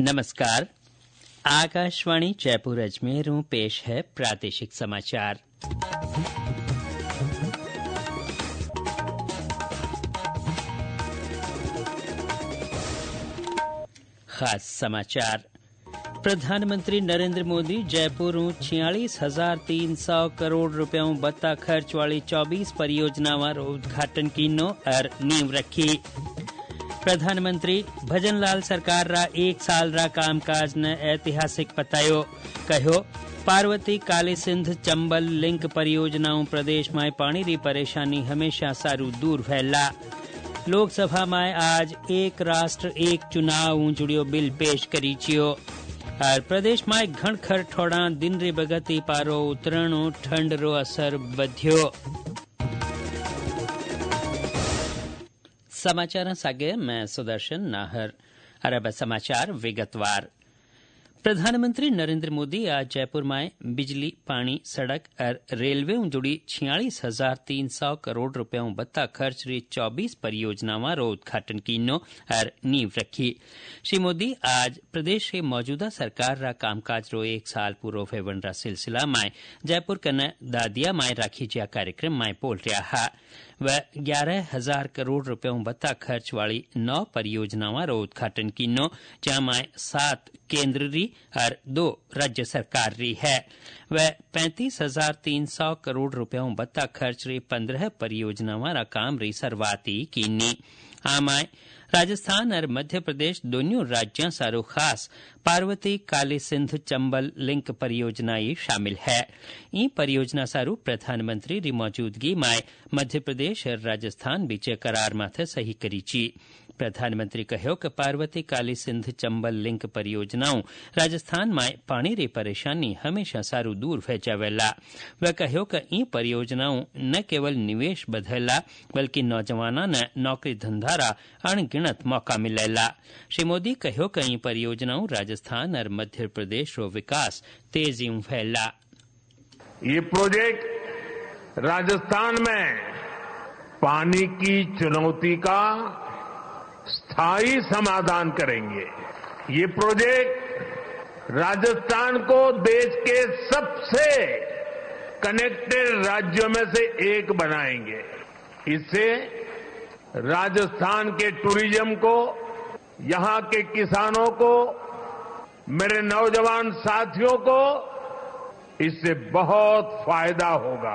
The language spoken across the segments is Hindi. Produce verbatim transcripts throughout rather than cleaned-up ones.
नमस्कार। आकाशवाणी जयपुर अजमेरों पेश है प्रादेशिक समाचार। खास समाचार। प्रधानमंत्री नरेंद्र मोदी जयपुर छियालीस हजार तीन सौ करोड़ रुपयों बत्ता खर्च वाली चौबीस परियोजनाओं उद्घाटन कीनो और नींव रखी। प्रधानमंत्री भजनलाल सरकार रा एक साल रा कामकाज ने ऐतिहासिक बतायो। कहो पार्वती काली सिंध चंबल लिंक परियोजनाओं प्रदेश में पानी री परेशानी हमेशा सारू दूर फैला। लोकसभा में आज एक राष्ट्र एक चुनाव जुड़ियो बिल पेश करी छियो। और प्रदेश में घणखर ठोड़ा दिन रे बगती पारो उतरणो ठंड रो असर बध्यो। समाचार सागे मैं सुदर्शन नाहर। अरब समाचार विगतवार। प्रधानमंत्री नरेंद्र मोदी आज जयपुर में बिजली पानी सड़क और रेलवे जुड़ी छियालीस हजार तीन सौ करोड़ रुपयों बत्ता खर्च री चौबीस परियोजनाओं रो उद्घाटन कीनो और नींव रखी। श्री मोदी आज प्रदेश के मौजूदा सरकार रा कामकाज रो एक साल पूरो फेवन रा सिलसिला में जयपुर कने दादिया में राखी जिया कार्यक्रम में बोल रहा है। वह ग्यारह हजार करोड़ रुपयों बत्ता खर्च वाली नौ परियोजनाओं रो उद्घाटन कीनो, जहाँ सात केंद्र री और दो राज्य सरकार री है। वह पैंतीस हजार तीन सौ करोड़ रुपयों बत्ता खर्च री पंद्रह परियोजनाओं रा काम री शुरुआती कीनी। आमाय राजस्थान और मध्य प्रदेश दोनों राज्यों सारो खास पार्वती काली सिंध चंबल लिंक परियोजना शामिल है। ई परियोजना सारू प्रधानमंत्री री मौजूदगी में मध्य प्रदेश और राजस्थान बीचे करार माथे सही करी ची। प्रधानमंत्री कहो कि पार्वती काली सिंध चंबल लिंक परियोजनाओं राजस्थान में पानी री परेशानी हमेशा सारू दूर फैजावेला। वह कहो कि ई परियोजनाओं न केवल निवेश बधेला बल्कि नौजवाना ने नौकरी धंधारा अणगिणत मौका मिलेला। श्री मोदी कहो कि ई परियोजनाओं राजस्थान और मध्य प्रदेश रो विकास तेजी फैला। ये प्रोजेक्ट राजस्थान में पानी की चुनौती का स्थायी समाधान करेंगे। ये प्रोजेक्ट राजस्थान को देश के सबसे कनेक्टेड राज्यों में से एक बनाएंगे। इससे राजस्थान के टूरिज्म को, यहां के किसानों को, मेरे नौजवान साथियों को इससे बहुत फायदा होगा।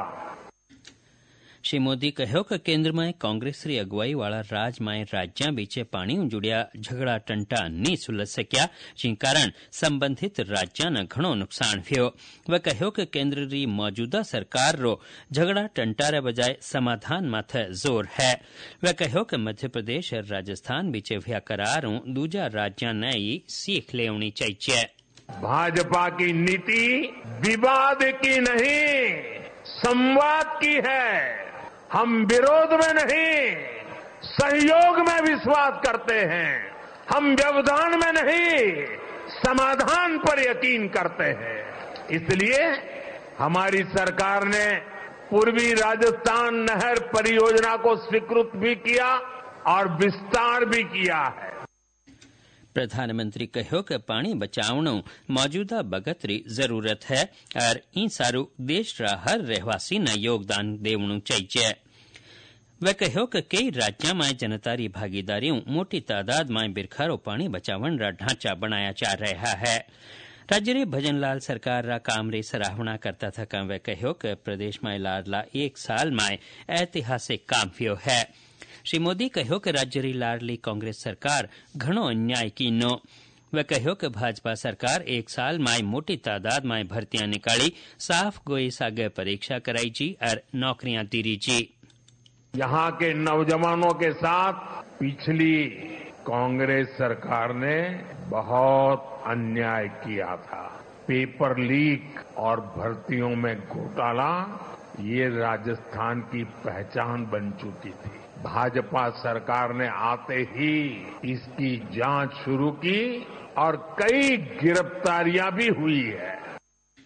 श्री मोदी कहो कि केंद्र में कांग्रेस री अगुवाई वाला राज में राज्यां बीचे पानी जुड़िया झगड़ा टंटा नहीं सुलझ सक्या, जिन कारण संबंधित राज्यां ने घणो नुकसान थयो। वह कहो कि केंद्र री मौजूदा सरकार रो झगड़ा टंटा रे बजाय समाधान माथे जोर है। वह कहो कि मध्य प्रदेश और राजस्थान बीचे भया करारों दूजा राज्यां ने सीख लेनी चाहिए। भाजपा की नीति विवाद की नहीं, संवाद की है। हम विरोध में नहीं, सहयोग में विश्वास करते हैं। हम व्यवधान में नहीं, समाधान पर यकीन करते हैं। इसलिए हमारी सरकार ने पूर्वी राजस्थान नहर परियोजना को स्वीकृत भी किया और विस्तार भी किया है। प्रधानमंत्री कहो कि पानी बचावनो मौजूदा बगत री जरूरत है और ई सारू देश रा हर रहवासी ने योगदान देवनु चाहिए। वह कहो कि कई राज्यों में जनता री भागीदारियों मोटी तादाद में बिरखारो पानी बचावन रा ढांचा बनाया जा रहा है। राज्य रे भजनलाल सरकार रा काम रे सराहना करता था का वह कहो कि प्रदेश में लाडला एक साल में ऐतिहासिक काम थियो है। श्री मोदी कहो कि राज्य री लाडली कांग्रेस सरकार घणो अन्याय कीनो। वह कहो कि भाजपा सरकार एक साल में मोटी तादाद में भर्तियां निकाली, साफ गोई सागे परीक्षा कराई जी और नौकरियां दीरी जी। यहाँ के नौजवानों के साथ पिछली कांग्रेस सरकार ने बहुत अन्याय किया था। पेपर लीक और भर्तियों में घोटाला ये राजस्थान की पहचान बन चुकी थी। भाजपा सरकार ने आते ही इसकी जांच शुरू की और कई गिरफ्तारियां भी हुई है।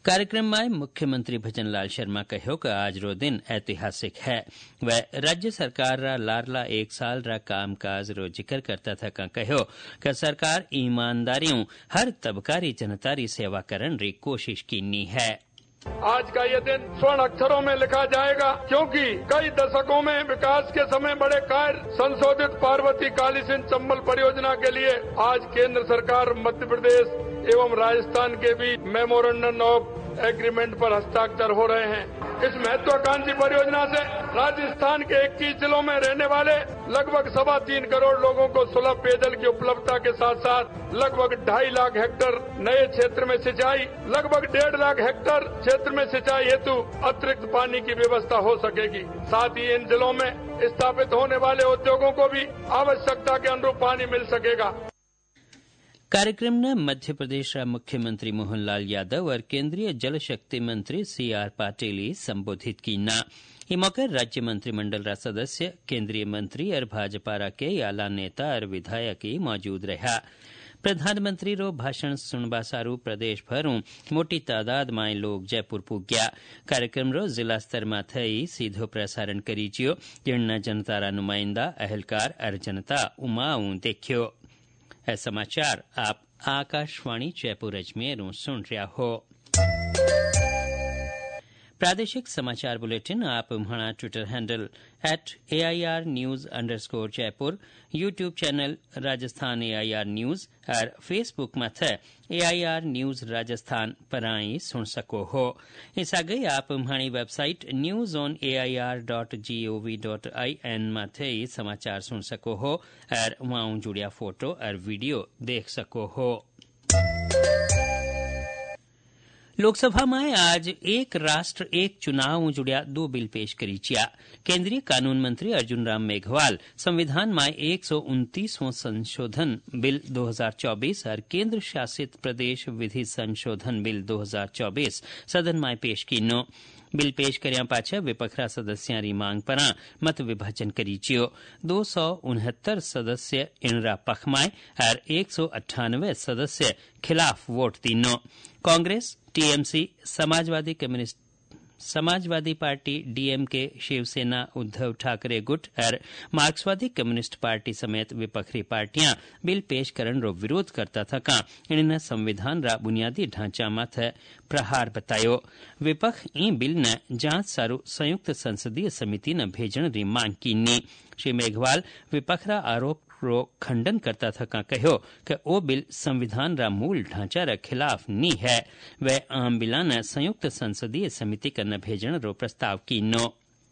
कार्यक्रम में मुख्यमंत्री भजनलाल शर्मा कहो कि आज रो दिन ऐतिहासिक है। वह राज्य सरकार रा लारला एक साल रा कामकाज रो जिक्र करता था का कहो कि सरकार ईमानदारियों हर तबका री जनता री सेवा करन री कोशिश कीनी है। आज का ये दिन स्वर्ण अक्षरों में लिखा जाएगा, क्योंकि कई दशकों में विकास के समय बड़े कार्य संशोधित पार्वती काली सिंध चंबल परियोजना के लिए आज केंद्र सरकार मध्य प्रदेश एवं राजस्थान के बीच मेमोरेंडम ऑफ एग्रीमेंट पर हस्ताक्षर हो रहे हैं। इस महत्वाकांक्षी परियोजना से राजस्थान के इक्कीस जिलों में रहने वाले लगभग सवा तीन करोड़ लोगों को सुलभ पेयजल की उपलब्धता के साथ साथ लगभग ढाई लाख हेक्टेयर नए क्षेत्र में सिंचाई, लगभग डेढ़ लाख हेक्टेयर क्षेत्र में सिंचाई हेतु अतिरिक्त पानी की व्यवस्था हो सकेगी। साथ ही इन जिलों में स्थापित होने वाले उद्योगों को भी आवश्यकता के अनुरूप पानी मिल सकेगा। कार्यक्रम में मध्य प्रदेश मुख्यमंत्री मोहनलाल यादव और केंद्रीय जल शक्ति मंत्री सी आर पाटिल संबोधित कीना। ई मौके राज्य मंत्रिमंडल रा सदस्य, केंद्रीय मंत्री और भाजपा रा के आला नेता और विधायक मौजूद रहा। प्रधानमंत्री रो भाषण सुनबा सारू प्रदेश भरू मोटी तादाद में लोग जयपुर पुग्या। कार्यक्रम रो जिला स्तर में थई सीधो प्रसारण करीजियो, जिन जनता रा नुमाइंदा, अहलकार और जनता उमाऊ देखियो। है समाचार आप आकाशवाणी जयपुर अजमेर सुन रहा हो। प्रादेशिक समाचार बुलेटिन आप हमारा Twitter handle at A I R news under score Jaipur, YouTube channel Rajasthan A I R news और फेसबुक में थे A I R news Rajasthan पर आई सुन सको हो। इस आगे आप हमारी website news on A I R dot G O V dot I N में थे समाचार सुन सको हो और वहां जुड़िया फोटो और वीडियो देख सको हो। लोकसभा में आज एक राष्ट्र एक चुनाव जुड़िया दो बिल पेश करी चिया। केंद्रीय कानून मंत्री अर्जुन राम मेघवाल संविधान में एक सौ उनतीसवां संशोधन बिल दो हजार चौबीस और केंद्र शासित प्रदेश विधि संशोधन बिल दो हजार चौबीस सदन में पेश कीनो। बिल पेश करया पाछे विपक्षरा सदस्यां री मांग पर मत विभाजन करीचियो। दो सौ उनहत्तर सदस्य इनरा पख में और एक सौ अट्ठानवे सदस्य खिलाफ वोट तीनो। Congress, TMC, Samajwadi communist Samajwadi party, DMK, Shiv Sena, Uddhav Thackeray गुट और मार्क्सवादी कम्युनिस्ट पार्टी समेत विपक्षी पार्टियां बिल पेश करने रो विरोध करता था का इन्हें संविधान रा बुनियादी ढांचा माथे प्रहार बतायो। विपक्ष ई बिल ने जांच सारू संयुक्त संसदीय समिति ने भेजण री मांग कीनी। श्री मेघवाल विपक्षरा आरोप रो खंडन करता था का कहो कि ओ बिल संविधान रा मूल ढांचा रा खिलाफ नी है। वह आम बिला ने संयुक्त संसदीय समिति करने भेजण रो प्रस्ताव कीनो।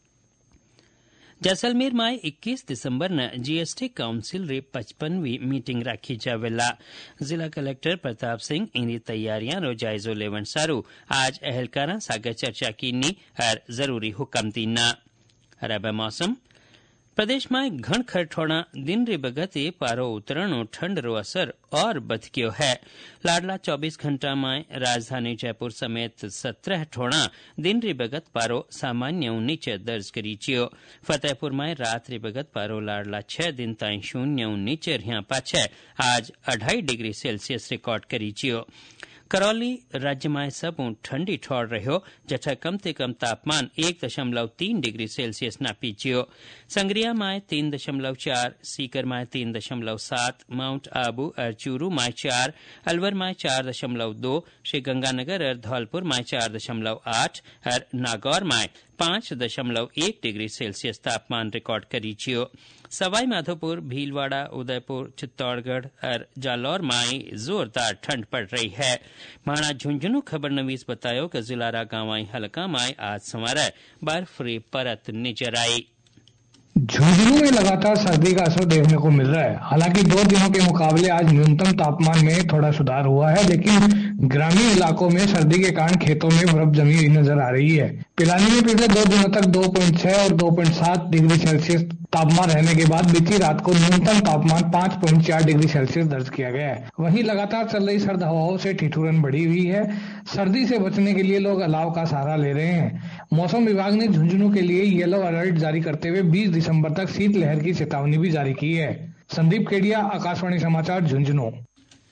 जैसलमेर में इक्कीस दिसंबर ने जीएसटी काउंसिल री पचपनवीं मीटिंग राखी जावेला। जिला कलेक्टर प्रताप सिंह इनकी तैयारियां रो जायजो लेवन सारू आज अहलकारा सागे चर्चा कीनी और जरूरी हुक्म दीना। अरब मौसम प्रदेश में घण खरठोड़ा दिन री बगते पारो उतरणो ठंड रो असर और बध गयो है। लाडला चौबीस घंटा में राजधानी जयपुर समेत सत्रह ठोड़ा दिन री बगत पारो सामान्य नीचे दर्ज करीचियो। फतेहपुर में रात री बगत पारो लाडला छह दिन ताई शून्य नीचे रिया पाछे आज अढ़ाई डिग्री सेल्सियस रिकॉर्ड करीचियो। करौली राज्य में सब ठंडी ठोड़ रहो, जठा कम से कम तापमान एक दशमलव तीन डिग्री सेल्सियस नापीचियो। संग्रिया में तीन दशमलव चार, सीकर में तीन दशमलव सात, माउंट आबू और चूरू में चार, अलवर में चार दशमलव दो, श्रीगंगानगर और धौलपुर में चार दशमलव आठ और नागौर में पांच दशमलव एक डिग्री सेल्सियस तापमान रिकॉर्ड करीचियो। सवाई माधोपुर, भीलवाड़ा, उदयपुर, चित्तौड़गढ़ और जालौर में जोरदार ठंड पड़ रही है। माणा झुंझुनू खबरनवीस बतायो कि जिलारा गांवाई हलका में आज सवारे बर्फरी परत नजर आई। झुंझुनू में लगातार सर्दी का असर देखने को मिल रहा है। हालांकि दो दिनों के मुकाबले आज न्यूनतम तापमान में थोड़ा सुधार हुआ है, लेकिन ग्रामीण इलाकों में सर्दी के कारण खेतों में बर्फ जमी हुई नजर आ रही है। पिलानी में पिछले दो दिनों तक दो पॉइंट छह और दो पॉइंट सात डिग्री सेल्सियस तापमान रहने के बाद बीती रात को न्यूनतम तापमान पांच पॉइंट चार डिग्री सेल्सियस दर्ज किया गया है। वहीं लगातार चल रही सर्द हवाओं से ठिठुरन बढ़ी हुई है। सर्दी से बचने के लिए लोग अलाव का सहारा ले रहे हैं। मौसम विभाग ने झुंझुनू के लिए येलो अलर्ट जारी करते हुए बीस दिसंबर तक शीतलहर की चेतावनी भी जारी की है। संदीप केडिया, आकाशवाणी समाचार, झुंझुनू।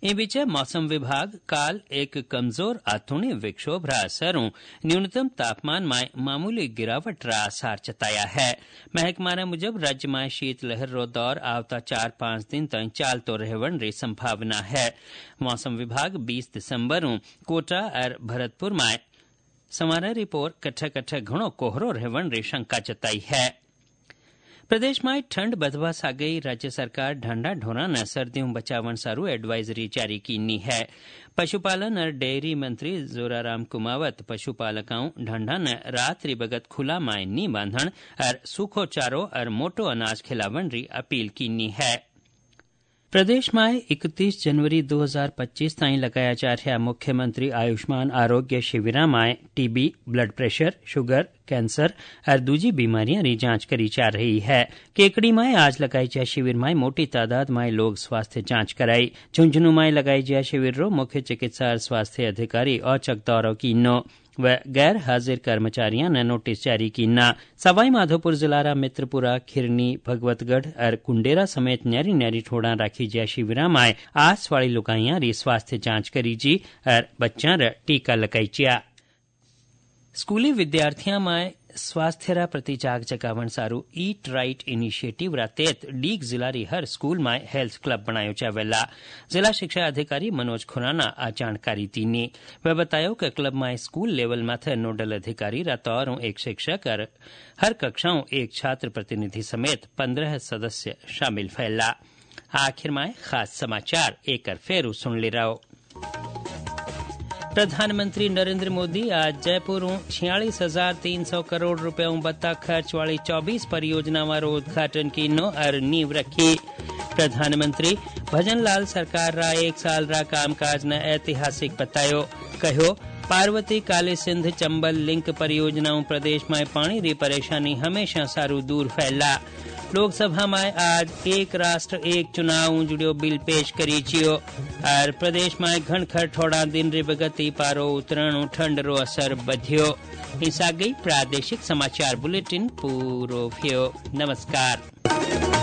इन बीच मौसम विभाग काल एक कमजोर आथुणी विक्षोभ रा असरों न्यूनतम तापमान में मामूली गिरावट रा आसार जताया है। महकमाना मुजब राज्य में शीतलहर रो दौर आवता चार पांच दिन तक चालतो रहवन री संभावना है। मौसम विभाग बीस दिसंबर कोटा और भरतपुर में समारा रिपोर्ट कट्ठा कट्ठा घणो कोहरो रहवन री शंका जताई है। प्रदेश में ठंड बधवा सा गई। राज्य सरकार ढंडा ढोरा न सर्दियों बचावन सारू एडवाइजरी जारी कीनी है। पशुपालन और डेयरी मंत्री जोराराम कुमावत पशुपालकों ढंडा न रात्रि बगत खुला माय नी बांधण और सूखो चारो और मोटो अनाज खिलावन री अपील कीनी है। प्रदेश में इकतीस जनवरी दो हज़ार पच्चीस ताईं लगाया जा रहा मुख्यमंत्री आयुष्मान आरोग्य शिविर में TB, blood pressure, sugar, cancer और दूजी बीमारियां री जांच करी जा रही है। केकड़ी में आज लगाई जा शिविर में मोटी तादाद में लोग स्वास्थ्य जांच कराई। झुंझुनू में लगाई जा शिविर रो मुख्य चिकित्सा और स्वास्थ्य अधिकारी औचक दौरो की नो व गैर हाजिर कर्मचारियों ने नोटिस जारी की ना। सवाई माधोपुर जिला मित्रपुरा, खिरनी, भगवतगढ़ और कुंडेरा समेत न्यारी न्यारी ठोड़ा राखी जा शिविर में आस वाली लुगाइयां री स्वास्थ्य जांच करी जी और बच्चा र टीका लगाई जा। स्कूली विद्यार्थियों में स्वास्थ्य रा प्रति जाग जगावन सारू ईट राइट इनिशिएटिव रा तहत डीग जिला री हर स्कूल में हेल्थ क्लब बनायो जावेला। जिला शिक्षा अधिकारी मनोज खुराना आ जानकारी दीनी। वह बतायो कि क्लब में स्कूल लेवल माथे नोडल अधिकारी रा तौर एक शिक्षक और हर कक्षाओं एक छात्र प्रतिनिधि समेत पंद्रह सदस्य शामिल फैला। आखिर में खास समाचार एक फेरू सुन ले रहो। प्रधानमंत्री नरेंद्र मोदी आज जयपुर छियालीस हजार तीन सौ करोड़ रुपयों बत्ता खर्च वाली चौबीस परियोजनाओं रो उद्घाटन की नो और नींव रखी। प्रधानमंत्री भजन लाल सरकार रा एक साल रा कामकाज न ऐतिहासिक बतायो। कहो पार्वती काली सिंध चंबल लिंक परियोजनाओं प्रदेश में पानी री परेशानी हमेशा सारू दूर फैला। लोकसभा में आज एक राष्ट्र एक चुनाव जुड़ियो बिल पेश करी छियो और प्रदेश में घणखर थोड़ा दिन रे बगती पारो उतरण ठंड रो असर बधियो। हिस्सा गई प्रादेशिक समाचार बुलेटिन पूरो थियो। नमस्कार।